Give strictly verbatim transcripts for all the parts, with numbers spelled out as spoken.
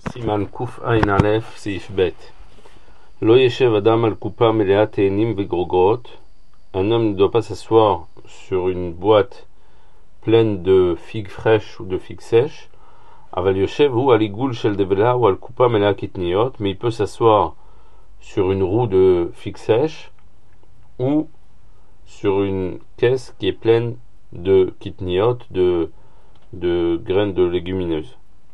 סימן קע"א סעיף ב' לא ישב אדם על קופה מלאה תאנים וגרוגרות. Un homme ne doit pas s'asseoir sur une boîte pleine de figues fraîches ou de figues sèches. אבל יושב הוא על עיגול של דבלה ou על קופה מלאה קטניות, mais il peut s'asseoir sur une roue de figues sèches ou sur une caisse qui est pleine de kitniot, de, de graines de légumineuses.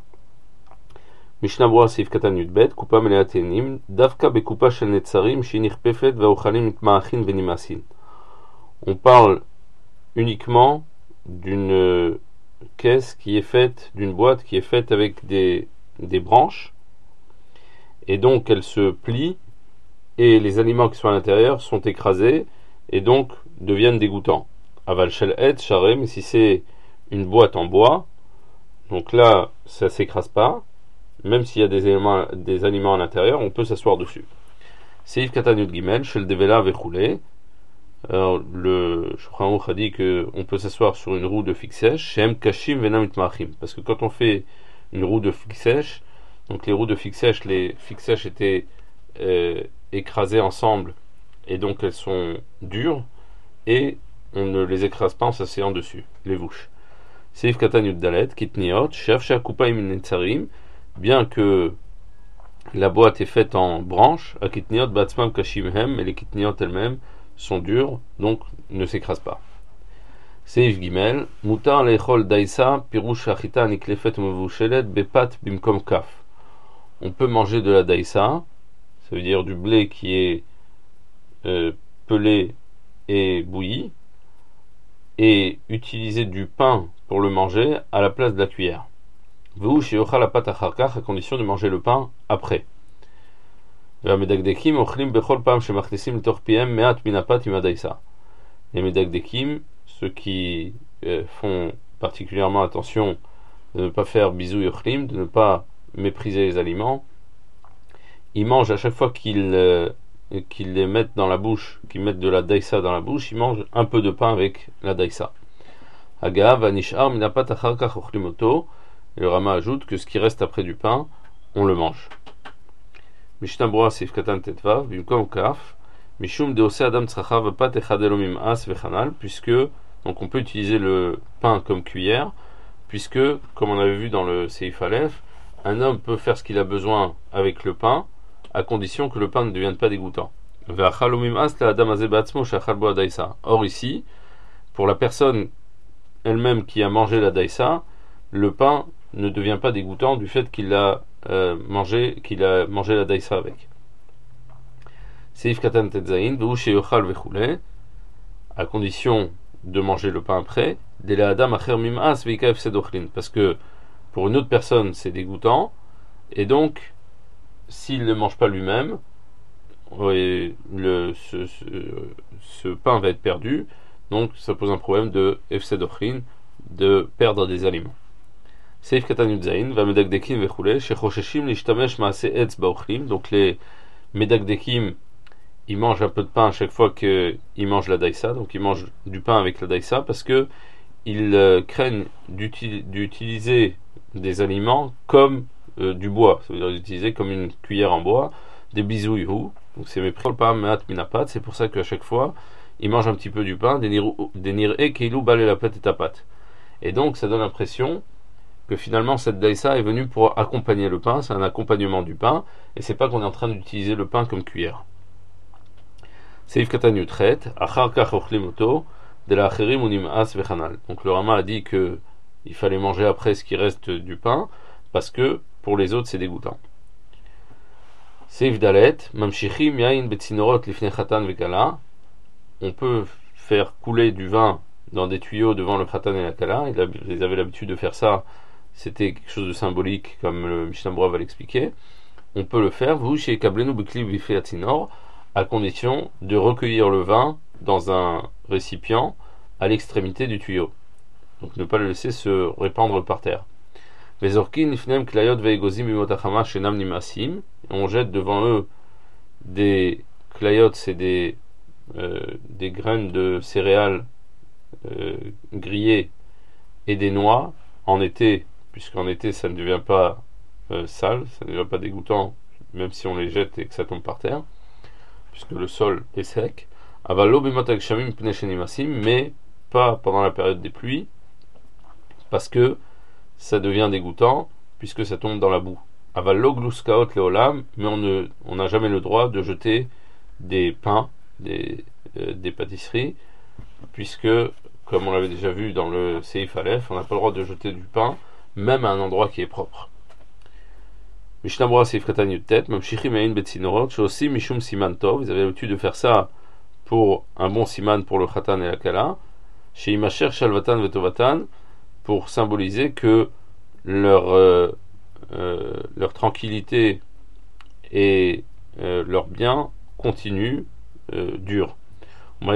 משנה ברורה סעיף קטן י"ב, קופה מלאה תאנים, דווקא בקופה של נצרים שהיא נכפפת והאוכלים מתמעכין ונמאסין. On parle uniquement d'une caisse qui est faite, d'une boîte qui est faite avec des, des branches, et donc elle se plie, et les aliments qui sont à l'intérieur sont écrasés, et donc deviennent dégoûtants. Aval shel et charé, mais si c'est une boîte en bois, donc là ça s'écrase pas, même s'il y a des éléments, des aliments à l'intérieur, on peut s'asseoir dessus. Seif katan yud gimel shel devela vechoulé. Alors le Shulchan Aruch a dit que on peut s'asseoir sur une roue de figues sèches, shem kashim venam mitmachim, parce que quand on fait une roue de figues sèches, donc les roues de figues sèches, les figues sèches étaient euh, écrasées ensemble, et donc elles sont dures, et on ne les écrase pas en s'asseyant dessus, les vouches. Seif katan yud dalet kitniot shef she'akupa im netzarim. Bien que la boîte est faite en branches, à kitniot batzmam kashimhem, et les kitniot elles-mêmes sont dures, donc ne s'écrasent pas. Seif gimel, mutar lechol daïsa, pirouche achita niklefet mevushelet bepat bimkom kaf. On peut manger de la daïsa, ça veut dire du blé qui est euh, pelé et bouilli, et utiliser du pain pour le manger à la place de la cuillère. Vous chez Ochal la pâte à condition de manger le pain après. Les medagdekim, ceux qui euh, font particulièrement attention de ne pas faire bisou yochlim, de ne pas mépriser les aliments, ils mangent à chaque fois qu'ils, euh, qu'ils les mettent dans la bouche, qu'ils mettent de la daïsa dans la bouche, ils mangent un peu de pain avec la daïsa. Agav, anishar, minapat acharkach ochlimoto. Le Rama ajoute que ce qui reste après du pain, on le mange. Mishnah Brura Seif Katan Tetvav, Bimkom Kaf, Mishum Deose Adam Tzrachav Pat Echadelo Mim'as Vechanal, puisque donc on peut utiliser le pain comme cuillère, puisque, comme on avait vu dans le Seif Aleph, un homme peut faire ce qu'il a besoin avec le pain, à condition que le pain ne devienne pas dégoûtant. Ve'achalo Mim'as le Adam Azeh Ba'atzmo Shachal Bo Adaïsa. Or ici, pour la personne elle-même qui a mangé la daïsa, le pain ne devient pas dégoûtant du fait qu'il a euh, mangé qu'il a mangé la daïsa avec. Seif katan tetzain v'hu sheyochal vechule, à condition de manger le pain après, de la adam acher mim'as veika efsed ochlin, parce que pour une autre personne c'est dégoûtant, et donc s'il ne mange pas lui-même, le ce, ce, ce pain va être perdu, donc ça pose un problème de efsed ochlin, de perdre des aliments. Seif katan yudzain va medagdekim vechule shechosheshim lishtamesh maase etz baochlim. Donc les medagdekim, ils mangent un peu de pain à chaque fois qu'ils mangent la daïsa, donc ils mangent du pain avec la daïsa parce que ils euh, craignent d'util, d'utiliser des aliments comme euh, du bois, ça veut dire d'utiliser comme une cuillère en bois, des bisouilles, donc c'est mépris le pain meat minapat. C'est pour ça qu'à chaque fois ils mangent un petit peu du pain, des nir e keilu bale la pâte et tapat, et donc ça donne l'impression que finalement cette daïsa est venue pour accompagner le pain, c'est un accompagnement du pain, et c'est pas qu'on est en train d'utiliser le pain comme cuillère. Seif katan yutret, achar kach ochlimoto, de la acherim unim as vechanal. Donc le Rama a dit que il fallait manger après ce qui reste du pain, parce que pour les autres c'est dégoûtant. Seif dalet, mamshichim yain betzinorot lifnei chatan vekala. On peut faire couler du vin dans des tuyaux devant le khatan et la kala. Ils avaient l'habitude de faire ça. C'était quelque chose de symbolique, comme le Mishnah Brura va l'expliquer. On peut le faire, vous chez Kablenu Bukli Bifei Atzinor, à condition de recueillir le vin dans un récipient à l'extrémité du tuyau. Donc ne pas le laisser se répandre par terre. Vezorkin Ifnem Klayot Veigozim Imotachama Shenam Nimasim. On jette devant eux des klayot, c'est des, euh, des graines de céréales euh, grillées et des noix en été, puisqu'en été ça ne devient pas euh, sales, ça n'est pas dégoûtant, même si on les jette et que ça tombe par terre, puisque le sol est sec. Avalo b'motak shamim pnei shenimasim, mais pas pendant la période des pluies, parce que ça devient dégoûtant, puisque ça tombe dans la boue. Avalo gluskaot leolam, mais on ne, on n'a jamais le droit de jeter des pains, des, euh, des pâtisseries, puisque, comme on l'avait déjà vu dans le Seif Aleph, on n'a pas le droit de jeter du pain, même à un endroit qui est propre. Mishnah Berurah Seif Katan Yud-Tet, Mamshichim Ein Betzinorot, Shosim Mishum Siman Tov, ils avaient l'habitude de faire ça pour un bon siman pour le Khatan et la Kala, chez Imacher Shalvatan Vetovatan, pour symboliser que leur, euh, euh, leur tranquillité et euh, leur bien continue, euh, dure. On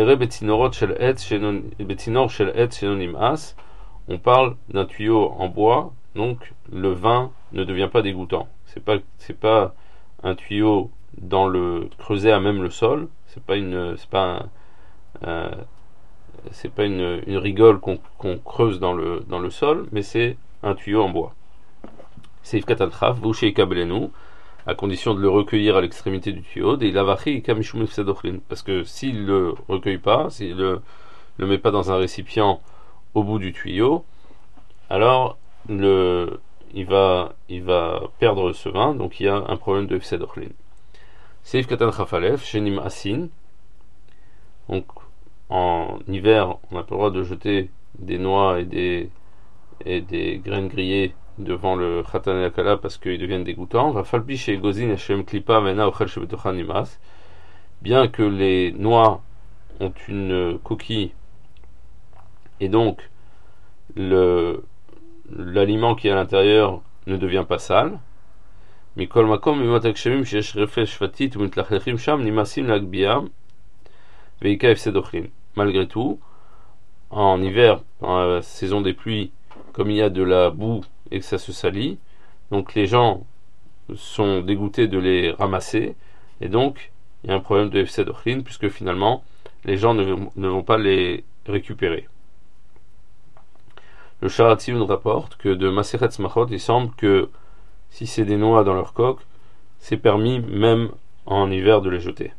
parle d'un tuyau en bois, donc le vin ne devient pas dégoûtant. C'est pas, c'est pas un tuyau dans le creusé à même le sol. C'est pas une, c'est pas un, euh, c'est pas une, une rigole qu'on, qu'on creuse dans le dans le sol, mais c'est un tuyau en bois. Seif Katan Chaf, Vouché et Kabelenu, à condition de le recueillir à l'extrémité du tuyau, des lavachi et kamishum efsedochlin, parce que s'il le recueille pas, s'il le le met pas dans un récipient au bout du tuyau, alors le il va il va perdre ce vin, donc il y a un problème de efsedochlin. Seif Katan Chafalef, Shenim Asin, donc en hiver, on n'a pas le droit de jeter des noix et des et des graines grillées devant le Khatan et la Kala parce qu'ils deviennent dégoûtants. Va falpi chez Gozin Hashem Klipa Mena Ochel Shebetochan Nimas. Bien que les noix ont une coquille et donc le l'aliment qui est à l'intérieur ne devient pas sale. Mikol Makom Mimotak Shemim Shesh Refesh Fatit ou Mitlachlechim Sham Nimasim Lagbia Veika Efsedochlin. Malgré tout, en hiver, dans la saison des pluies, comme il y a de la boue et que ça se salit, donc les gens sont dégoûtés de les ramasser, et donc il y a un problème de efsedochlin, puisque finalement les gens ne, ne vont pas les récupérer. Le Sharatzi nous rapporte que de Masechet Smachot, il semble que si c'est des noix dans leur coque, c'est permis même en hiver de les jeter.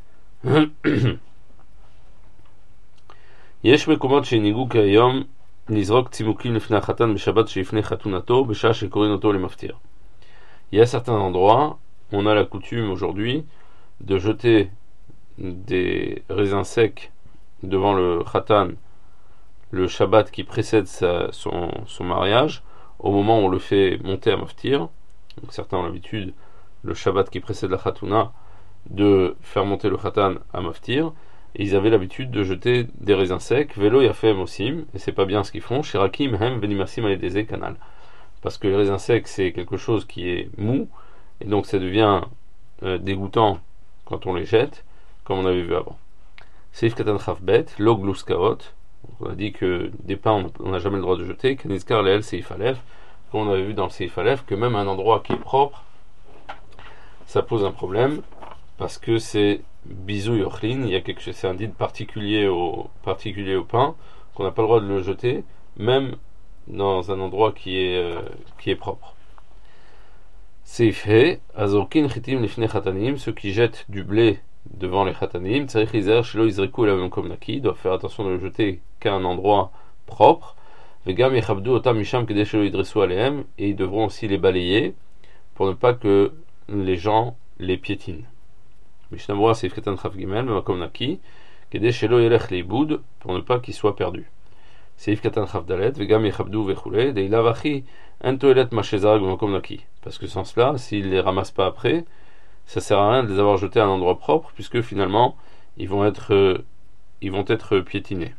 Yesh mekomot sheinigu kayom nizrok tzimuklim lefnei hachatan beshabbat sheifnei chatunato besha shekorin oto lemaftir. Il y a certains endroits, on a la coutume aujourd'hui de jeter des raisins secs devant le khatan, le Shabbat qui précède sa, son, son mariage, au moment où on le fait monter à maftir. Donc certains ont l'habitude, le Shabbat qui précède la khatuna, de faire monter le khatan à maftir. Et ils avaient l'habitude de jeter des raisins secs, vélo yafem osim, et c'est pas bien ce qu'ils font, shirakim hem venimasim aledeze canal. Parce que les raisins secs, c'est quelque chose qui est mou, et donc ça devient euh, dégoûtant quand on les jette, comme on avait vu avant. Seif katan chafbet, log luskaot, on a dit que des pains on n'a jamais le droit de jeter, kanizkar leel seif alef, comme on avait vu dans le seif alef, que même un endroit qui est propre, ça pose un problème, parce que c'est bisou yochlin, il y a quelque chose, c'est un dit particulier au, particulier au pain, qu'on n'a pas le droit de le jeter, même dans un endroit qui est, euh, qui est propre. Seif he, azorkin chitim lifnei chatanim, ceux qui jettent du blé devant les chatanim, tzarich lizer shelo izreku elav yom naki, doivent faire attention de le jeter qu'à un endroit propre, vegam yechabdu otam misham kedei shelo yidresu alehem, et ils devront aussi les balayer pour ne pas que les gens les piétinent. Mishnah Berurah Seif Katan Chaf Gimel B'makom Naki Kedei Shelo Yelech Leibud, pour ne pas qu'il soit perdu. Seif Katan Chaf Dalet Vegam Yechabdu Vechule Dei Lavachi En Toelet Mashezarag B'makom Naki, parce que sans cela, s'ils les ramassent pas après, ça sert à rien de les avoir jetés à un endroit propre, puisque finalement ils vont être euh, ils vont être piétinés.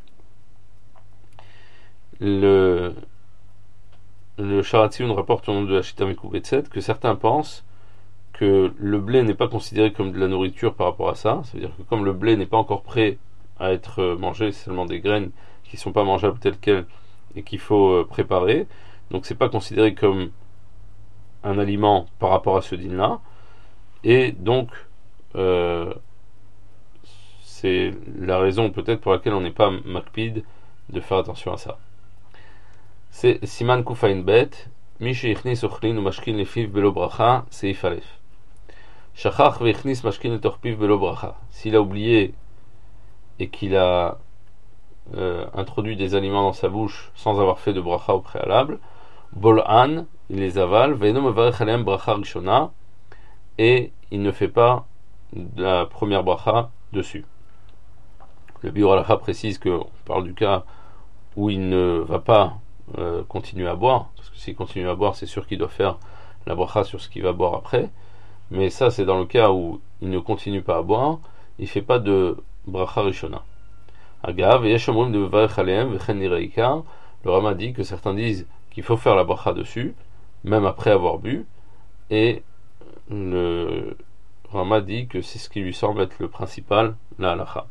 Le le Sharatzi nous rapporte au nom de la Shita Mikubetset que certains pensent que le blé n'est pas considéré comme de la nourriture par rapport à ça, c'est-à-dire que comme le blé n'est pas encore prêt à être mangé, c'est seulement des graines qui ne sont pas mangeables telles quelles et qu'il faut préparer, donc c'est pas considéré comme un aliment par rapport à ce din-là, et donc euh, c'est la raison peut-être pour laquelle on n'est pas makpid de faire attention à ça. C'est Siman Kufain Bet, Mi sheichnis ochlin ou mashkin lefiv belo bracha, seif alef. Shachach veichnis mashkin letorpiv belo bracha. S'il a oublié et qu'il a euh, introduit des aliments dans sa bouche sans avoir fait de bracha au préalable, bol'an, il les avale, ve'eno mevarech alehem bracha rishona, et il ne fait pas la première bracha dessus. Le Biur Halacha précise qu'on parle du cas où il ne va pas euh, continuer à boire, parce que s'il continue à boire, c'est sûr qu'il doit faire la bracha sur ce qu'il va boire après, mais ça c'est dans le cas où il ne continue pas à boire, il ne fait pas de bracha rishona. Agav, yeshomrim de mevarech alehem vechen nireika, le Rama dit que certains disent qu'il faut faire la bracha dessus, même après avoir bu, et le Rama dit que c'est ce qui lui semble être le principal, la halacha.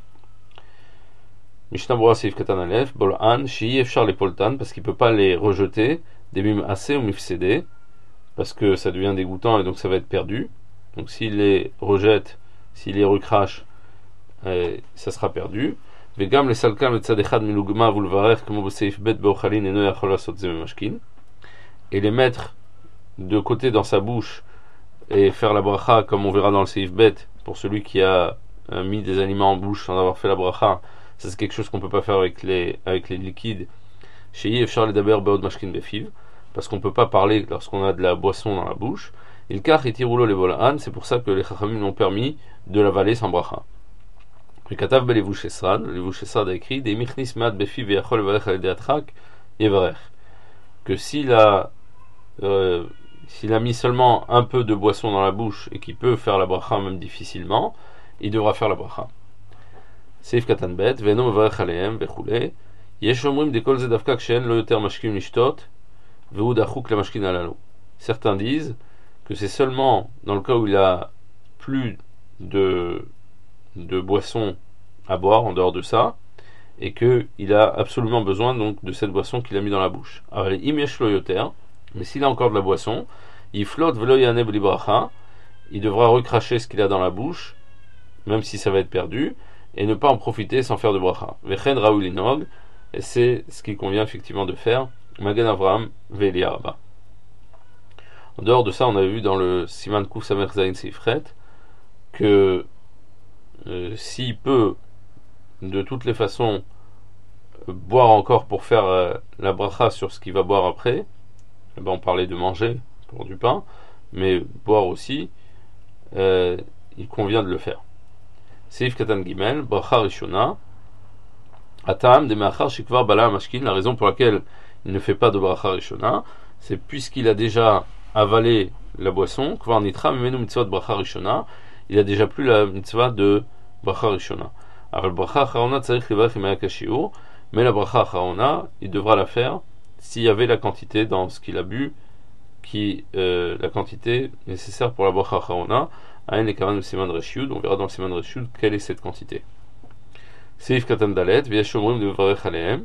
Mishnah Berurah Seif Katan Aleph, Bol'an, Shi'i Efshar les Poltan, parce qu'il ne peut pas les rejeter, des mim assez ou mifsédé, parce que ça devient dégoûtant et donc ça va être perdu. Donc s'il les rejette, s'il les recrache, euh, ça sera perdu. Vegam les salkan le tzadechad milugma vulvarer, comme au Seif Bet Beochalin et no yachol asot ze memashkin, et les mettre de côté dans sa bouche et faire la bracha, comme on verra dans le Seif Bet, pour celui qui a euh, mis des aliments en bouche sans avoir fait la bracha. Ça c'est quelque chose qu'on ne peut pas faire avec les, avec les liquides. Chez Yefshar le daber beod mashkin befiv, parce qu'on ne peut pas parler lorsqu'on a de la boisson dans la bouche. Il kach et tiroulo les bol'an, c'est pour ça que les chachamim l'ont permis de l'avaler sans bracha. Le katav belevouch esrad, le levouch esrad a écrit des michnis mad befiv et yachol valech al deatrak yevarech, que s'il a euh, s'il a mis seulement un peu de boisson dans la bouche et qu'il peut faire la bracha même difficilement, il devra faire la bracha. Seif Katan Bet, Ve'eno mevarech alehem, Vechule, Yesh omrim de kol ze davka kshen lo yoter mashkin lishtot, Ve'u dachuk le mashkin alalu. Certains disent que c'est seulement dans le cas où il a plus de, de boisson à boire en dehors de ça, et qu'il a absolument besoin donc de cette boisson qu'il a mis dans la bouche. Alors, im yesh lo yoter, mais s'il a encore de la boisson, il flotte velo yaneh bli bracha, il devra recracher ce qu'il a dans la bouche, même si ça va être perdu, et ne pas en profiter sans faire de bracha. Vechen raoul inog, et c'est ce qu'il convient effectivement de faire. Magen Avraham ve'Eli Arba. En dehors de ça, on avait vu dans le Siman Kuf Samer Zayin Seifret que euh, s'il peut de toutes les façons euh, boire encore pour faire euh, la bracha sur ce qu'il va boire après, eh ben on parlait de manger pour du pain, mais boire aussi, euh, il convient de le faire. Seif Katan Gimel, Bracha Rishona, Atam de Meachar Shikvar Bala Mashkin, la raison pour laquelle il ne fait pas de Bracha Rishona, c'est puisqu'il a déjà avalé la boisson, Kvar Nitra Mimenu Mitzvot Bracha Rishona, il a déjà plus la mitzvah de Bracha Rishona. Alors le Bracha Acharona Tzarich Levarech Imaya Kashiur, mais la Bracha Acharona, il devra la faire s'il y avait la quantité dans ce qu'il a bu, qui, euh, la quantité nécessaire pour la Bracha Acharona. On verra dans le Siman Reshut quelle est cette quantité. Seif Katan Dalet, V'yashomrim de Mevarech Alehem.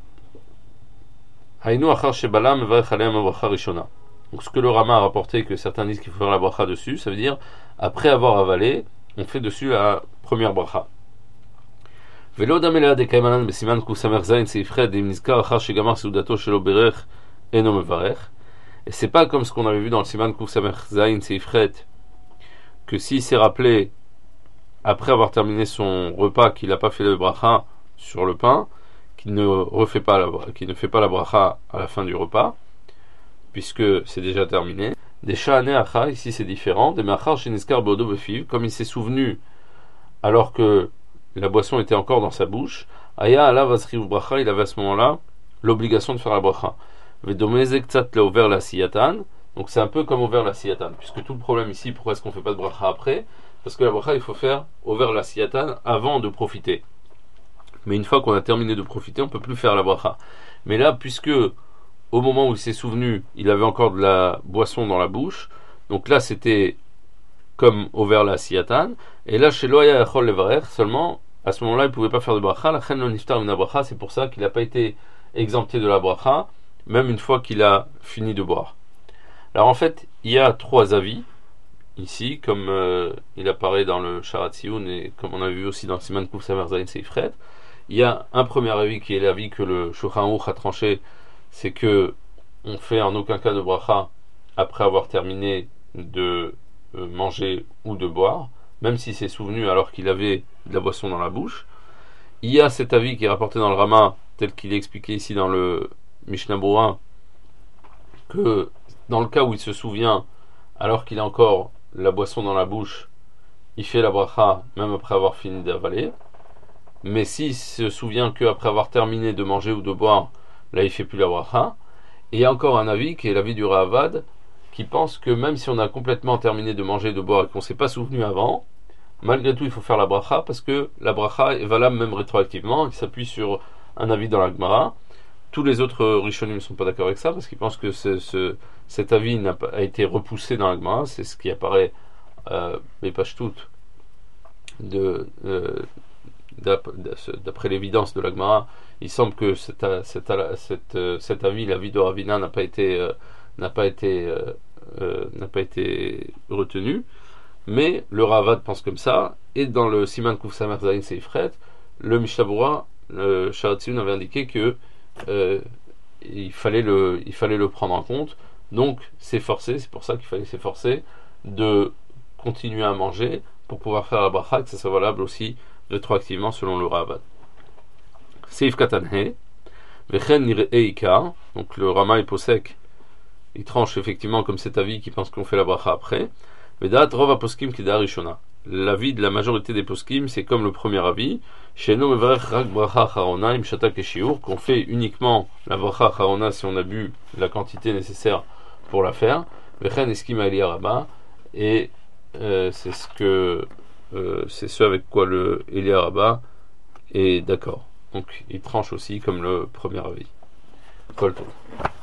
Hainu achar shebala mevarech alehem bracha rishona. Donc ce que le Rama a rapporté, que certains disent qu'il faut faire la bracha dessus, ça veut dire après avoir avalé, on fait dessus la première bracha. Velo damelea de kaimanan besiman kusamer zayin seifred im nizkar achar shegamar seudato shelo berech eno mevarech. Et c'est pas comme ce qu'on avait vu dans le Siman kusamer zayin seifred, que s'il s'est rappelé après avoir terminé son repas qu'il n'a pas fait le bracha sur le pain, qu'il ne refait pas la, qu'il ne fait pas la bracha à la fin du repas, puisque c'est déjà terminé. Des sha'ane acha, ici c'est différent. Des machar sheniskar bodo befiv, comme il s'est souvenu alors que la boisson était encore dans sa bouche. Aya ala vasriv bracha, il avait à ce moment-là l'obligation de faire la bracha. Vedomeze ktsat le over la siyatan. Donc c'est un peu comme over la siyatan, puisque tout le problème ici, pourquoi est-ce qu'on ne fait pas de bracha après? Parce que la bracha, il faut faire over la siyatan avant de profiter. Mais une fois qu'on a terminé de profiter, on ne peut plus faire la bracha. Mais là, puisque au moment où il s'est souvenu, il avait encore de la boisson dans la bouche, donc là c'était comme over la siyatan, et là chez Loya Yachol Levarer, seulement à ce moment-là il ne pouvait pas faire de bracha. La chen lo niftar min bracha, c'est pour ça qu'il n'a pas été exempté de la bracha, même une fois qu'il a fini de boire. Alors en fait, il y a trois avis ici, comme euh, il apparaît dans le Sharat Tziyun et comme on a vu aussi dans le Siman Kuf Samer Zayin Seifret. Il y a un premier avis qui est l'avis que le Shulchan Aruch a tranché, c'est que on fait en aucun cas de bracha après avoir terminé de euh, manger ou de boire, même si c'est souvenu alors qu'il avait de la boisson dans la bouche. Il y a cet avis qui est rapporté dans le Rama, tel qu'il est expliqué ici dans le Mishnah Berurah, que dans le cas où il se souvient, alors qu'il a encore la boisson dans la bouche, il fait la bracha même après avoir fini d'avaler. Mais s'il se souvient qu'après avoir terminé de manger ou de boire, là il fait plus la bracha. Et il y a encore un avis qui est l'avis du Ravad, qui pense que même si on a complètement terminé de manger et de boire et qu'on ne s'est pas souvenu avant, malgré tout il faut faire la bracha, parce que la bracha est valable même rétroactivement. Il s'appuie sur un avis dans la Gemara. Tous les autres Rishonim ne sont pas d'accord avec ça, parce qu'ils pensent que ce, ce, cet avis n'a pas, a été repoussé dans la Gemara. C'est ce qui apparaît euh, les pages toutes de, euh, d'après l'évidence de la Gemara. Il semble que cet, cet, cet, cet avis, l'avis de Ravina, n'a pas été euh, n'a pas été euh, euh, n'a pas été retenu. Mais le Ravad pense comme ça, et dans le Siman Kuf Samer Zayin Seifret, le Mishnah Berurah, le Sharatzion avait indiqué que euh, il fallait le il fallait le prendre en compte. Donc c'est forcé, c'est pour ça qu'il fallait s'efforcer de continuer à manger pour pouvoir faire la bracha, que ça soit valable aussi rétroactivement selon le Ravad. Seif Katanhe, Vechen Nirei Ikar, donc le Rama est posek, il tranche effectivement comme cet avis qui pense qu'on fait la bracha après. Vedat Rova Poskim Kida Rishona. L'avis de la majorité des poskim, c'est comme le premier avis, Sheno Mevarech Rak Bracha Charona Im Shatak Eshiur, qu'on fait uniquement la bracha Charona si on a bu la quantité nécessaire pour la faire. Vechen Eskim Elia Rabba, et euh, c'est ce que euh, c'est ce avec quoi le Elia Rabba est d'accord. Donc il tranche aussi comme le premier avis. Kol Tov.